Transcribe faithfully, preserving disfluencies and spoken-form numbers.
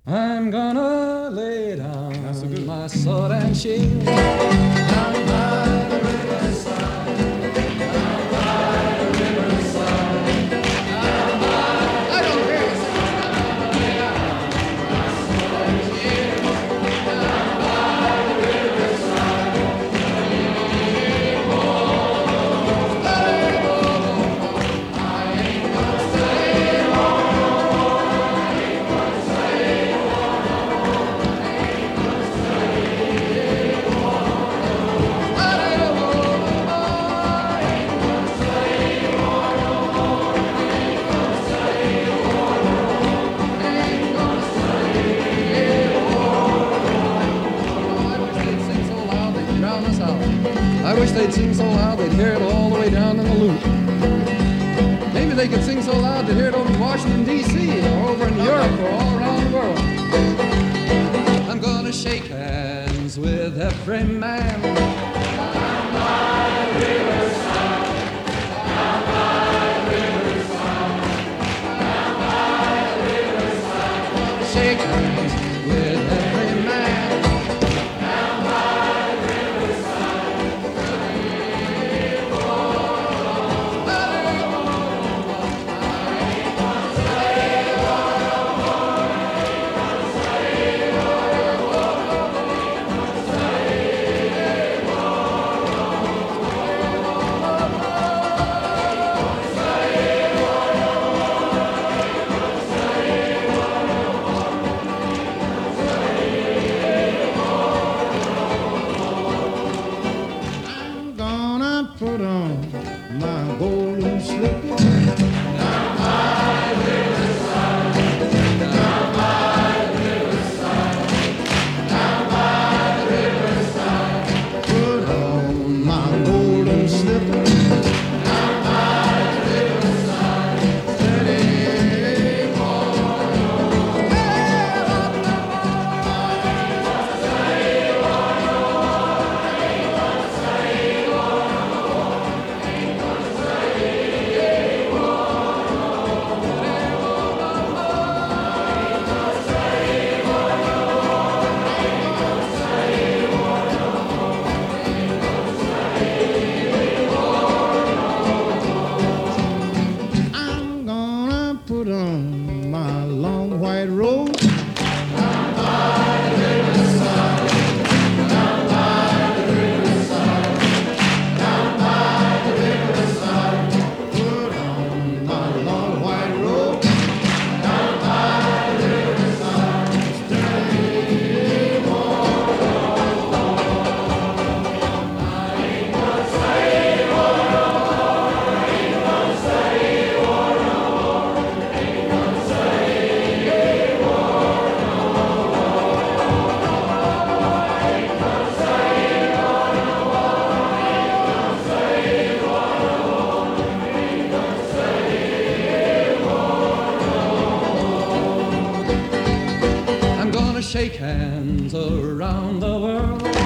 I'm gonna lay down so my sword and shield down by the riverside, down by the riverside, down by I don't hear you. Lay down my sword and shield down by the riverside. I ain't gonna stay long no more. I ain't gonna stay long no more. I ain't gonna stay long no more. I ain't gonna stay long no more. I ain't gonna stay long no more. I ain't gonna stay long no more. I wish they'd sing so loud they'd drown us out. I wish they'd sing so loud they'd hear it all the way down in the loop. Maybe they could sing so loud they'd hear it over in Washington, D C, or over in Europe, or all around the world. I'm gonna shake hands with every man down by the riverside, down by the riverside, down by the riverside. I'm gonna shake hands with every man down by the riverside. I'm gonna put on my golden slipper. Down by the riverside, down by the riverside, down by the riverside, Put on my golden slipper. down by the riverside. Steady, I'm gonna put on my long white robe. Put on my long white robe. I'm gonna shake hands around the world.